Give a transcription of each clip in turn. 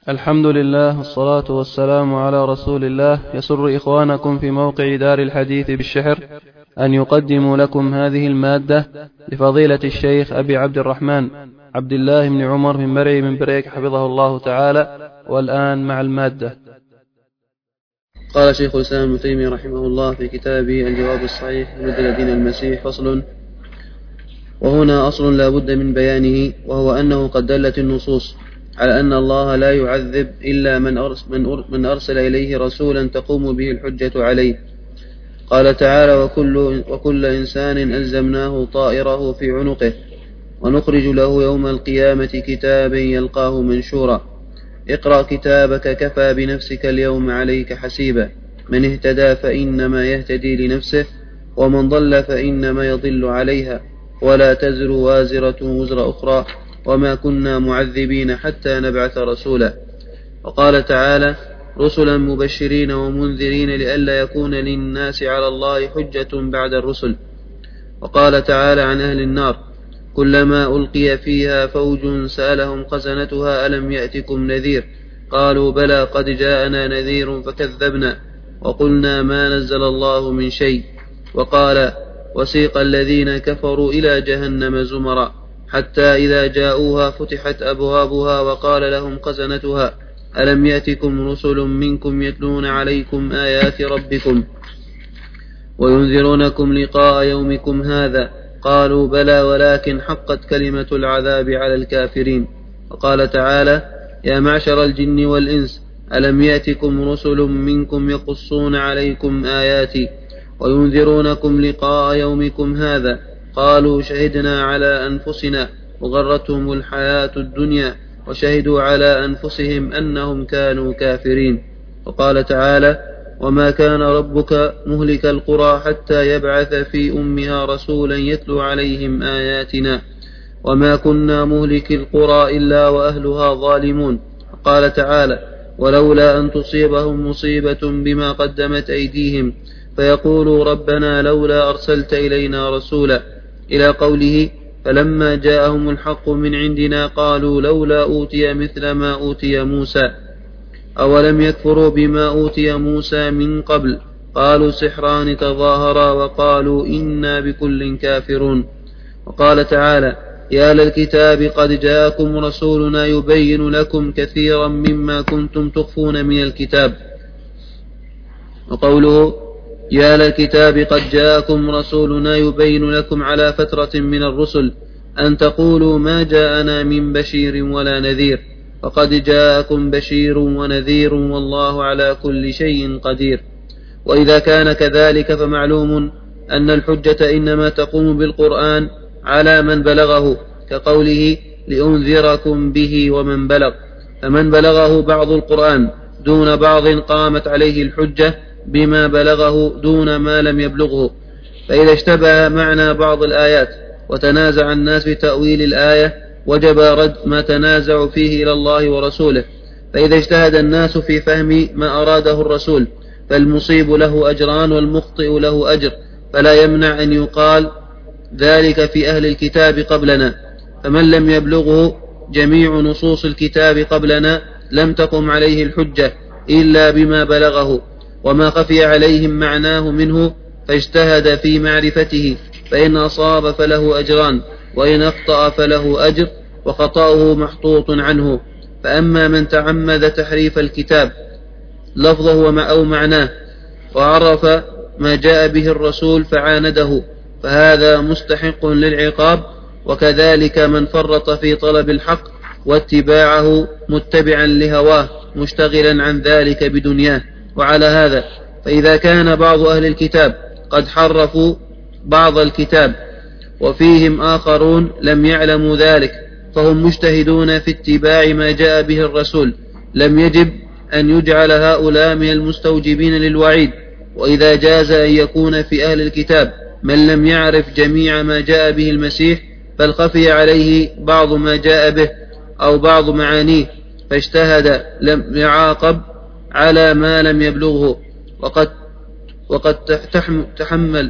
الحمد لله والصلاة والسلام على رسول الله. يسر إخوانكم في موقع دار الحديث بالشحر أن يقدموا لكم هذه المادة لفضيلة الشيخ أبي عبد الرحمن عبد الله بن عمر من مرعي من بريك حفظه الله تعالى. والآن مع المادة. قال شيخ الإسلام ابن تيمية رحمه الله في كتابه الجواب الصحيح لمدل دين المسيح فصل. وهنا أصل لا بد من بيانه، وهو أنه قد دلت النصوص على أن الله لا يعذب إلا من أرسل إليه رسولا تقوم به الحجة عليه. قال تعالى: وكل إنسان ألزمناه طائره في عنقه ونخرج له يوم القيامة كتابا يلقاه منشورا اقرأ كتابك كفى بنفسك اليوم عليك حسيبا من اهتدى فإنما يهتدي لنفسه ومن ضل فإنما يضل عليها ولا تزر وازرة وزر أخرى وما كنا معذبين حتى نبعث رسولا. وقال تعالى: رسلا مبشرين ومنذرين لئلا يكون للناس على الله حجة بعد الرسل. وقال تعالى عن أهل النار: كلما ألقي فيها فوج سألهم خزنتها ألم يأتكم نذير قالوا بلى قد جاءنا نذير فكذبنا وقلنا ما نزل الله من شيء. وقال: وسيق الذين كفروا إلى جهنم زمرا حتى إذا جاءوها فتحت أبوابها وقال لهم خزنتها ألم يأتكم رسل منكم يتلون عليكم آيات ربكم وينذرونكم لقاء يومكم هذا قالوا بلى ولكن حقت كلمة العذاب على الكافرين. وقال تعالى: يا معشر الجن والإنس ألم يأتكم رسل منكم يقصون عليكم آياتي وينذرونكم لقاء يومكم هذا قالوا شهدنا على أنفسنا وغرتهم الحياة الدنيا وشهدوا على أنفسهم أنهم كانوا كافرين. وقال تعالى: وما كان ربك مهلك القرى حتى يبعث في أمها رسولا يتلو عليهم آياتنا وما كنا مهلك القرى إلا وأهلها ظالمون. وقال تعالى: ولولا أن تصيبهم مصيبة بما قدمت أيديهم فيقولوا ربنا لولا أرسلت إلينا رسولا إلى قوله: فلما جاءهم الحق من عندنا قالوا لولا أوتي مثل ما أوتي موسى أولم يكفروا بما أوتي موسى من قبل قالوا سحران تظاهرا وقالوا إنا بكل كافرون. وقال تعالى: يا للكتاب قد جاءكم رسولنا يبين لكم كثيرا مما كنتم تخفون من الكتاب. وقوله: يا للكتاب قد جاءكم رسولنا يبين لكم على فترة من الرسل أن تقولوا ما جاءنا من بشير ولا نذير فقد جاءكم بشير ونذير والله على كل شيء قدير. وإذا كان كذلك فمعلوم أن الحجة إنما تقوم بالقرآن على من بلغه، كقوله: لأنذركم به ومن بلغ، فمن بلغه بعض القرآن دون بعض قامت عليه الحجة بما بلغه دون ما لم يبلغه. فإذا اشتبه معنى بعض الآيات وتنازع الناس في تأويل الآية وجب رد ما تنازع فيه إلى الله ورسوله. فإذا اجتهد الناس في فهم ما أراده الرسول فالمصيب له أجران والمخطئ له أجر، فلا يمنع أن يقال ذلك في أهل الكتاب قبلنا. فمن لم يبلغه جميع نصوص الكتاب قبلنا لم تقم عليه الحجة إلا بما بلغه وما خفي عليهم معناه منه فاجتهد في معرفته، فإن أصاب فله أجران وإن أخطأ فله أجر وخطأه محطوط عنه. فأما من تعمد تحريف الكتاب لفظه أو معناه وعرف ما جاء به الرسول فعانده فهذا مستحق للعقاب، وكذلك من فرط في طلب الحق واتباعه متبعا لهواه مشتغلا عن ذلك بدنياه. وعلى هذا فإذا كان بعض أهل الكتاب قد حرفوا بعض الكتاب وفيهم آخرون لم يعلموا ذلك فهم مجتهدون في اتباع ما جاء به الرسول، لم يجب أن يجعل هؤلاء من المستوجبين للوعيد. وإذا جاز أن يكون في أهل الكتاب من لم يعرف جميع ما جاء به المسيح بل خفي عليه بعض ما جاء به أو بعض معانيه فاجتهد لم يعاقب على ما لم يبلغه. وقد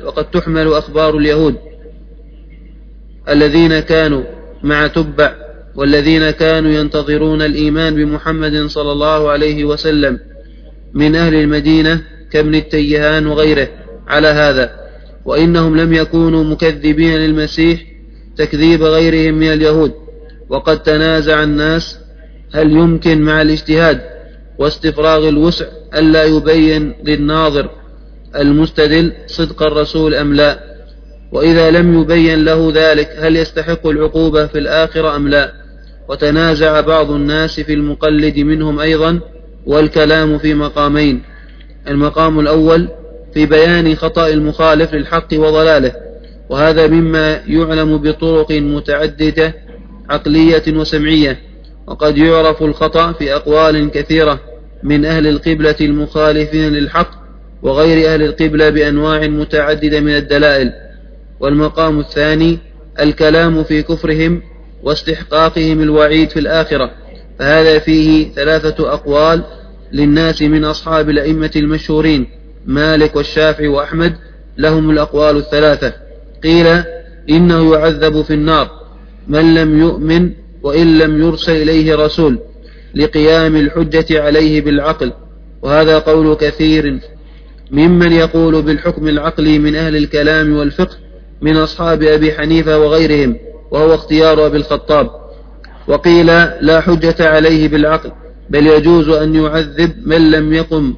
تحمل أخبار اليهود الذين كانوا مع تبع والذين كانوا ينتظرون الإيمان بمحمد صلى الله عليه وسلم من أهل المدينة كابن التيهان وغيره على هذا، وإنهم لم يكونوا مكذبين للمسيح تكذيب غيرهم من اليهود. وقد تنازع الناس هل يمكن مع الاجتهاد واستفراغ الوسع ألا يبين للناظر المستدل صدق الرسول أم لا، وإذا لم يبين له ذلك هل يستحق العقوبة في الآخرة أم لا. وتنازع بعض الناس في المقلد منهم أيضا، والكلام في مقامين: المقام الأول في بيان خطأ المخالف للحق وضلاله، وهذا مما يعلم بطرق متعددة عقلية وسمعية، وقد يعرف الخطأ في أقوال كثيرة من أهل القبلة المخالفين للحق وغير أهل القبلة بأنواع متعددة من الدلائل. والمقام الثاني الكلام في كفرهم واستحقاقهم الوعيد في الآخرة، فهذا فيه 3 أقوال للناس من أصحاب الأئمة المشهورين مالك والشافعي وأحمد، لهم الأقوال 3: قيل إنه يعذب في النار من لم يؤمن وإن لم يرسل إليه رسول لقيام الحجة عليه بالعقل، وهذا قول كثير ممن يقول بالحكم العقلي من أهل الكلام والفقه من أصحاب أبي حنيفة وغيرهم، وهو اختيار أبي الخطاب. وقيل لا حجة عليه بالعقل، بل يجوز أن يعذب من لم يقم،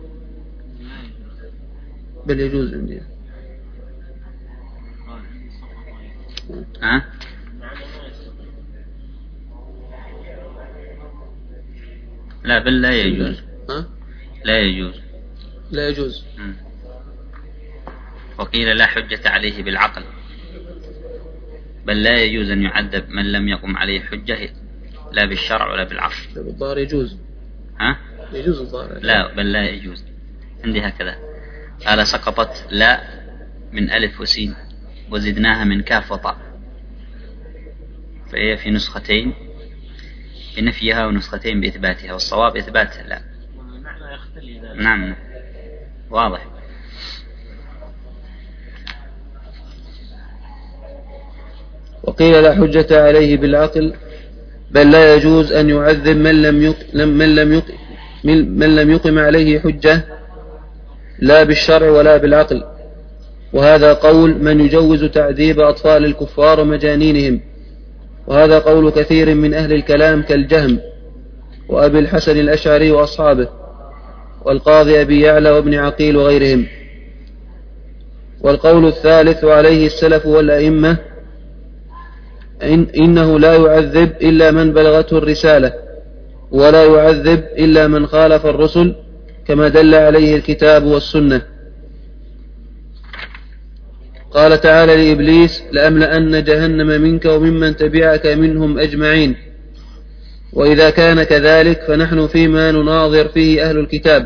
بل يجوز عندي لا بل لا يجوز. لا يجوز. لا يجوز. وقيل لا حجة عليه بالعقل، بل لا يجوز أن يعذب من لم يقم عليه حجة لا بالشرع ولا بالعقل. بالظاهر يجوز. يجوز الظاهر. لا بل لا يجوز. عندي هكذا قال: سقطت لا من ألف وسين وزدناها من كاف وطاء، فهي في نسختين بنفيها ونسختين بإثباتها، والصواب إثبات لا. نعم واضح. وقيل لا حجة عليه بالعقل، بل لا يجوز أن يعذب من لم يقم عليه حجة لا بالشرع ولا بالعقل، وهذا قول من يجوز تعذيب أطفال الكفار ومجانينهم، وهذا قول كثير من أهل الكلام كالجهم وأبي الحسن الأشعري وأصحابه، والقاضي أبي يعلى وابن عقيل وغيرهم. والقول الثالث وعليه السلف والأئمة إنه لا يعذب إلا من بلغته الرسالة، ولا يعذب إلا من خالف الرسل كما دل عليه الكتاب والسنة. قال تعالى لإبليس: لأملأن جهنم منك وممن تبعك منهم أجمعين. وإذا كان كذلك فنحن فيما نناظر فيه أهل الكتاب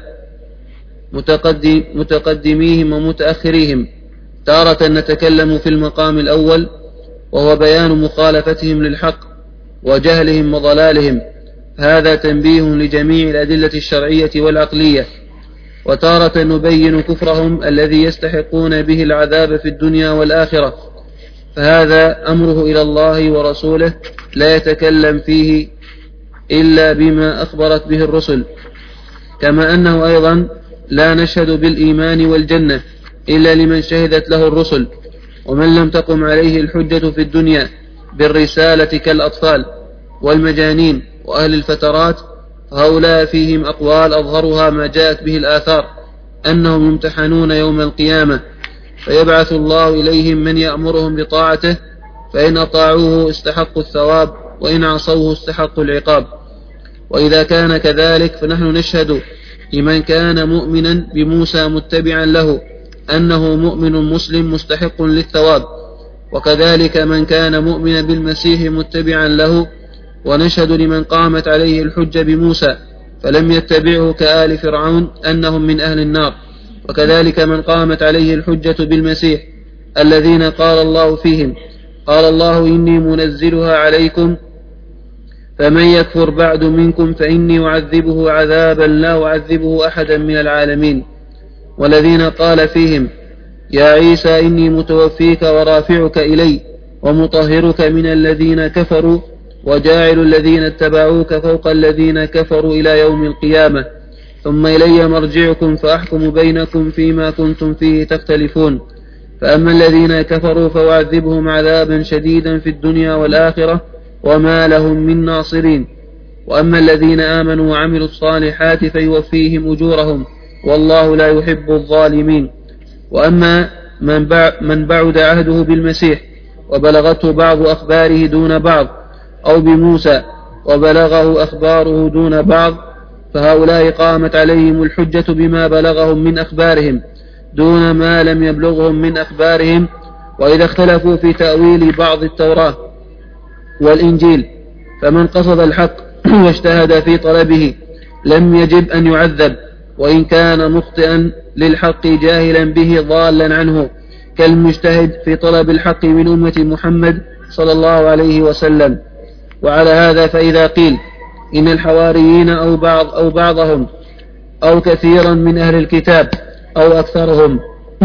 متقدميهم ومتأخريهم، تارة نتكلم في المقام الأول وهو بيان مخالفتهم للحق وجهلهم وضلالهم، هذا تنبيه لجميع الأدلة الشرعية والعقلية، وتارة نبين كفرهم الذي يستحقون به العذاب في الدنيا والآخرة، فهذا أمره إلى الله ورسوله لا يتكلم فيه إلا بما أخبرت به الرسل، كما أنه أيضا لا نشهد بالإيمان والجنة إلا لمن شهدت له الرسل، ومن لم تقم عليه الحجة في الدنيا بالرسالة كالأطفال والمجانين وأهل الفترات، هؤلاء فيهم أقوال أظهرها ما جاءت به الآثار أنهم يمتحنون يوم القيامة، فيبعث الله إليهم من يأمرهم بطاعته، فإن أطاعوه استحقوا الثواب وإن عصوه استحقوا العقاب. وإذا كان كذلك فنحن نشهد لمن كان مؤمنا بموسى متبعا له أنه مؤمن مسلم مستحق للثواب، وكذلك من كان مؤمنا بالمسيح متبعا له، ونشهد لمن قامت عليه الحجة بموسى فلم يتبعه كآل فرعون أنهم من أهل النار، وكذلك من قامت عليه الحجة بالمسيح الذين قال الله فيهم: قال الله إني منزلها عليكم فمن يكفر بعد منكم فإني أعذبه عذابا لا أعذبه أحدا من العالمين. والذين قال فيهم: يا عيسى إني متوفيك ورافعك إلي ومطهرك من الذين كفروا وجاعل الذين اتبعوك فوق الذين كفروا إلى يوم القيامة ثم إلي مرجعكم فأحكم بينكم فيما كنتم فيه تختلفون فأما الذين كفروا فأعذبهم عذابا شديدا في الدنيا والآخرة وما لهم من ناصرين وأما الذين آمنوا وعملوا الصالحات فيوفيهم أجورهم والله لا يحب الظالمين وأما من بعد عهده بالمسيح وبلغته بعض أخباره دون بعض أو بموسى وبلغه أخباره دون بعض فهؤلاء قامت عليهم الحجة بما بلغهم من أخبارهم دون ما لم يبلغهم من أخبارهم وإذا اختلفوا في تأويل بعض التوراة والإنجيل فمن قصد الحق واجتهد في طلبه لم يجب أن يعذب وإن كان مخطئا للحق جاهلا به ضالا عنه كالمجتهد في طلب الحق من أمة محمد صلى الله عليه وسلم. وعلى هذا فإذا قيل إن الحواريين أو بعضهم أو كثيرا من أهل الكتاب أو أكثرهم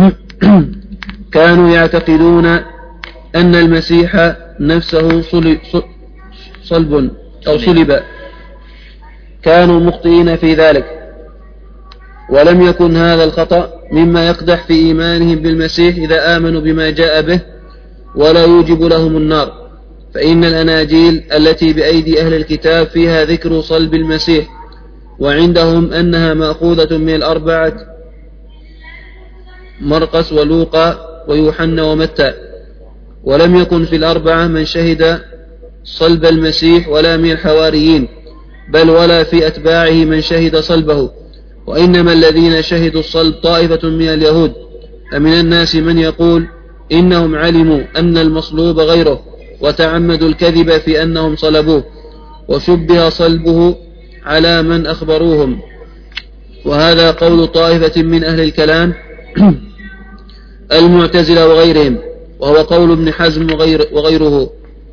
كانوا يعتقدون أن المسيح نفسه صلب أو صلب كانوا مخطئين في ذلك ولم يكن هذا الخطأ مما يقدح في إيمانهم بالمسيح إذا آمنوا بما جاء به ولا يوجب لهم النار فإن الأناجيل التي بأيدي أهل الكتاب فيها ذكر صلب المسيح وعندهم أنها مأخوذة من الأربعة مرقس ولوقا ويوحنا ومتى ولم يكن في الأربعة من شهد صلب المسيح ولا من الحواريين بل ولا في أتباعه من شهد صلبه وإنما الذين شهدوا الصلب طائفة من اليهود فمن الناس من يقول إنهم علموا أن المصلوب غيره وتعمدوا الكذب في أنهم صلبوه وشبه صلبه على من أخبروهم وهذا قول طائفة من أهل الكلام المعتزلة وغيرهم وهو قول ابن حزم وغيره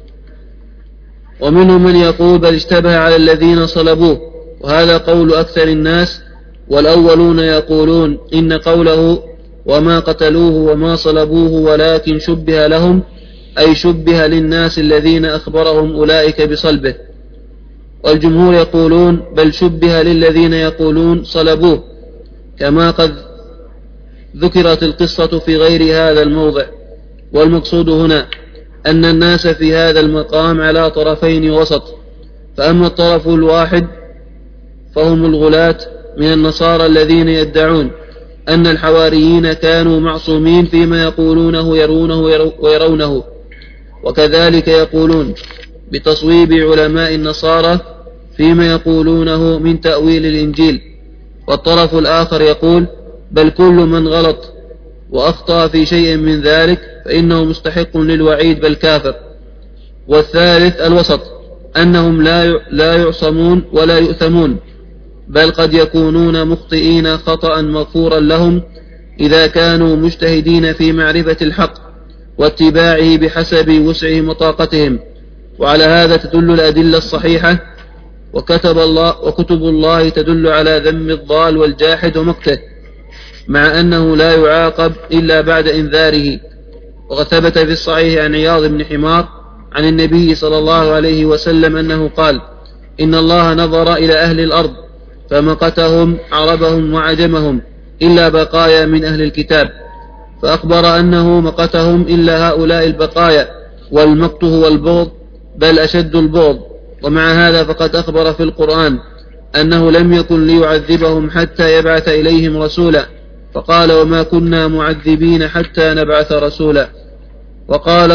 ومنهم من يقول بل اشتبه على الذين صلبوه وهذا قول أكثر الناس والأولون يقولون إن قوله وما قتلوه وما صلبوه ولكن شبه لهم أي شبه للناس الذين أخبرهم أولئك بصلبه والجمهور يقولون بل شبه للذين يقولون صلبوه كما قد ذكرت القصة في غير هذا الموضع والمقصود هنا أن الناس في هذا المقام على طرفين وسط فأما الطرف الواحد فهم الغلاة من النصارى الذين يدعون أن الحواريين كانوا معصومين فيما يقولونه ويرونه وكذلك يقولون بتصويب علماء النصارى فيما يقولونه من تأويل الإنجيل والطرف الآخر يقول بل كل من غلط وأخطأ في شيء من ذلك فإنه مستحق للوعيد بل كافر والثالث الوسط أنهم لا يعصمون ولا يؤثمون بل قد يكونون مخطئين خطأ مغفورا لهم إذا كانوا مجتهدين في معرفة الحق واتباعه بحسب وسعهم وطاقتهم وعلى هذا تدل الأدلة الصحيحة وكتب الله تدل على ذم الضال والجاحد ومقته مع أنه لا يعاقب إلا بعد إنذاره وقد ثبت في الصحيح عن عياض بن حمار عن النبي صلى الله عليه وسلم أنه قال إن الله نظر إلى أهل الأرض فمقتهم عربهم وعجمهم إلا بقايا من أهل الكتاب فأخبر أنه مقتهم إلا هؤلاء البقايا والمقت هو البغض بل أشد البغض ومع هذا فقد أخبر في القرآن أنه لم يكن ليعذبهم حتى يبعث إليهم رسولا فقال وما كنا معذبين حتى نبعث رسولا وقال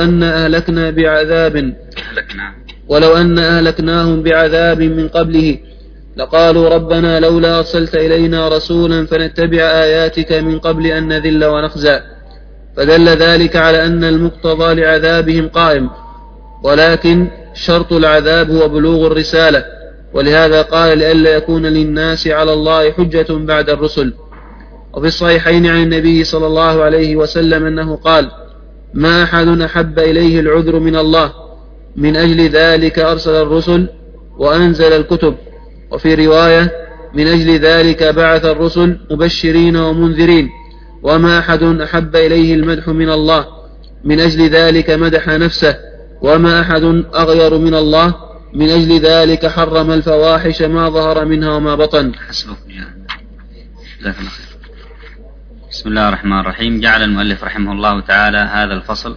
ولو أن أهلكناهم بعذاب من قبله لقالوا ربنا لولا أرسلت إلينا رسولا فنتبع آياتك من قبل أن نذل ونخزى فدل ذلك على أن المقتضى لعذابهم قائم ولكن شرط العذاب هو بلوغ الرسالة ولهذا قال لئلا يكون للناس على الله حجة بعد الرسل. وفي الصحيحين عن النبي صلى الله عليه وسلم أنه قال ما أحد أحب إليه العذر من الله من أجل ذلك أرسل الرسل وأنزل الكتب وفي رواية من أجل ذلك بعث الرسل مبشرين ومنذرين وما أحد أحب إليه المدح من الله من أجل ذلك مدح نفسه وما أحد أغير من الله، من أجل ذلك حرم الفواحش ما ظهر منها وما بطن. حسبك. جزاك الله خير. بسم الله الرحمن الرحيم. جعل المؤلف رحمه الله تعالى هذا الفصل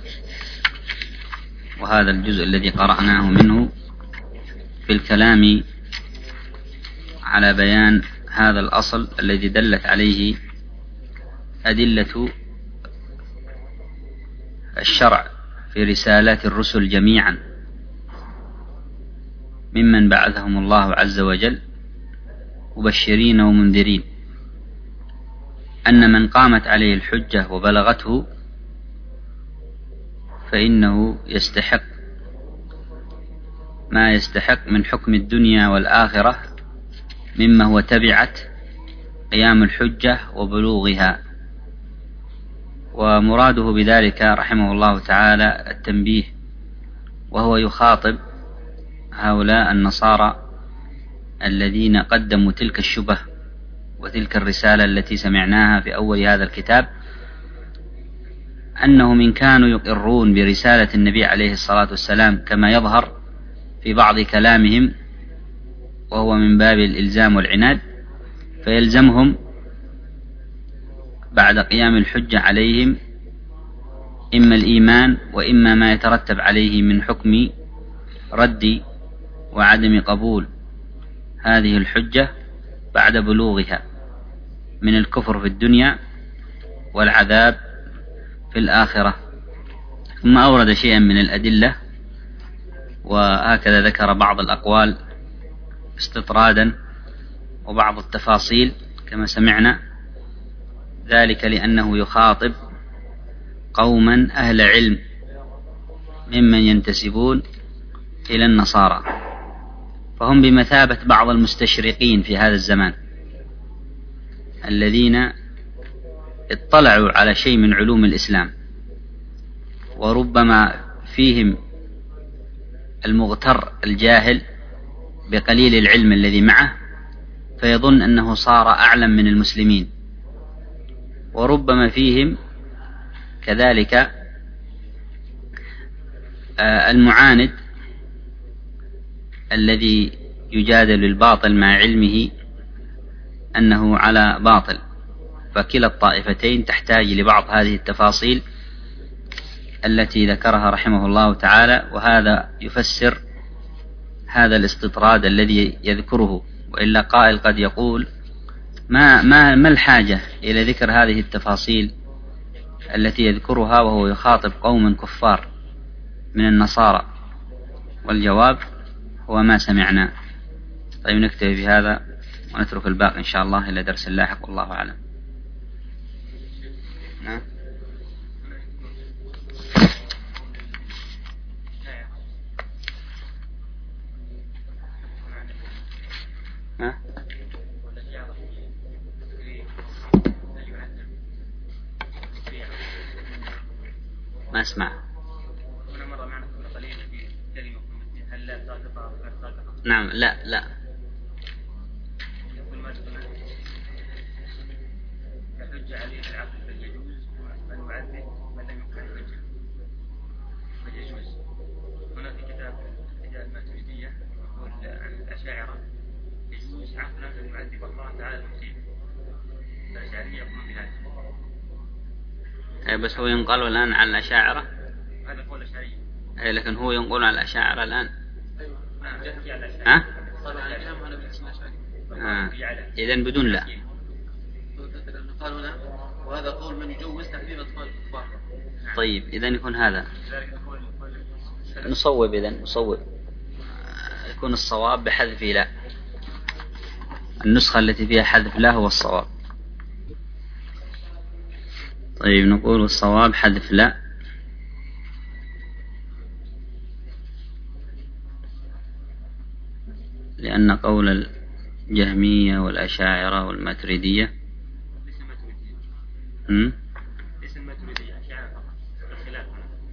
وهذا الجزء الذي قرأناه منه في الكلام على بيان هذا الأصل الذي دلت عليه أدلة الشرع في رسالات الرسل جميعا ممن بعثهم الله عز وجل مبشرين ومنذرين، أن من قامت عليه الحجة وبلغته فإنه يستحق ما يستحق من حكم الدنيا والآخرة مما هو تبعة قيام الحجة وبلوغها. ومراده بذلك رحمه الله تعالى التنبيه، وهو يخاطب هؤلاء النصارى الذين قدموا تلك الشبه وتلك الرسالة التي سمعناها في أول هذا الكتاب، أنهم إن كانوا يقرون برسالة النبي عليه الصلاة والسلام كما يظهر في بعض كلامهم وهو من باب الإلزام والعناد، فيلزمهم بعد قيام الحجة عليهم إما الإيمان وإما ما يترتب عليه من حكم رد وعدم قبول هذه الحجة بعد بلوغها من الكفر في الدنيا والعذاب في الآخرة. ثم أورد شيئا من الأدلة، وهكذا ذكر بعض الأقوال استطرادا وبعض التفاصيل كما سمعنا، ذلك لأنه يخاطب قوما أهل علم ممن ينتسبون إلى النصارى، فهم بمثابة بعض المستشرقين في هذا الزمان الذين اطلعوا على شيء من علوم الإسلام، وربما فيهم المغتر الجاهل بقليل العلم الذي معه فيظن أنه صار أعلم من المسلمين، وربما فيهم كذلك المعاند الذي يجادل الباطل مع علمه أنه على باطل. فكلا الطائفتين تحتاج لبعض هذه التفاصيل التي ذكرها رحمه الله تعالى، وهذا يفسر هذا الاستطراد الذي يذكره. وإلا قائل قد يقول ما الحاجة إلى ذكر هذه التفاصيل التي يذكرها وهو يخاطب قوم كفار من النصارى؟ والجواب هو ما سمعنا. طيب نكتفي بهذا ونترك الباقي إن شاء الله إلى درس لاحق، والله أعلم. نعم. ما اسمع. نعم. لا يحج عليه العقل فيجوز أن يعذب من لم يكن حجة فيجوز. هنا في كتاب الماتريدية يقول عن الأشاعرة يجوز عقلا أن يعذب الله تعالى المسيء، الأشاعرية يقولون بهذا. بس هو ينقل الآن عن الأشاعرة، هذا قول الأشاعرية. لكن هو ينقل عن الأشاعرة الآن. إذن بدون لا. وهذا قول من يجوز تحريم أطفال الكفار. طيب إذن يكون هذا نصوب، إذن نصوب يكون الصواب بحذف لا. النسخة التي فيها حذف لا هو الصواب. طيب نقول الصواب حذف لا، لأن قول الجهمية والأشاعرة والماتريدية ليس الماتريدية أشاعرة فقط، الخلاف.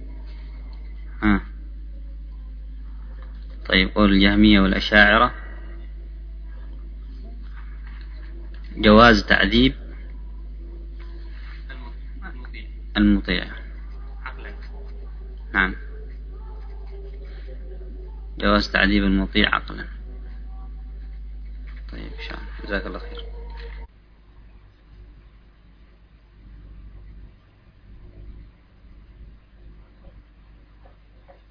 طيب قول الجهمية والأشاعرة جواز تعذيب المطيع. نعم. جواز تعذيب المطيع عقلا. طيب إن شاء الله، جزاك الله خير.